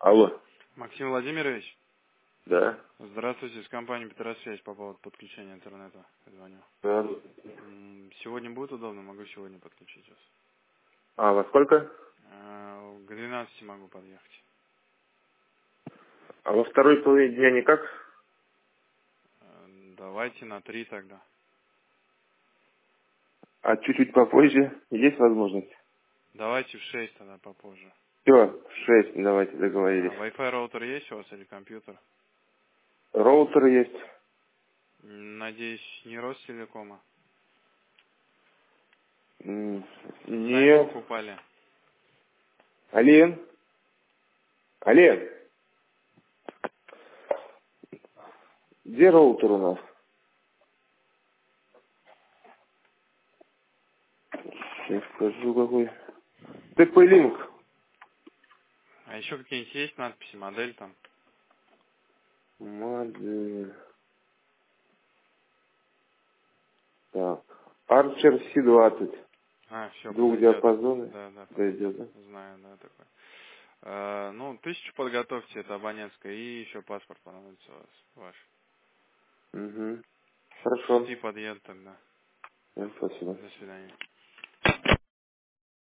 Алло. Максим Владимирович, Да. здравствуйте, с компании Петросвязь по поводу подключения интернета звоню. Да. Сегодня будет удобно, могу сегодня подключить вас. А во сколько? К 12 могу подъехать. А во второй половине дня никак? Давайте на 3 тогда. А чуть-чуть попозже есть возможность? Давайте в 6 тогда попозже. Все, в 6 давайте договорились. Wi-Fi роутер есть у вас или компьютер? Роутер есть. Надеюсь, не Ростелекома? Сами Нет. покупали? Ален? Ален? Где роутер у нас? Сейчас скажу какой. TP-Link. А еще какие-нибудь есть надписи, модель там? Модель. Так. Archer C20. Все, подойдет. Двухдиапазонный. Да, Дойдет, да? подойдет. Знаю, да, такой. Ну, 1000 подготовьте, это абонентская, и еще паспорт понадобится у вас, ваш. Угу. К Хорошо. 6 подъедет тогда. Спасибо. До свидания.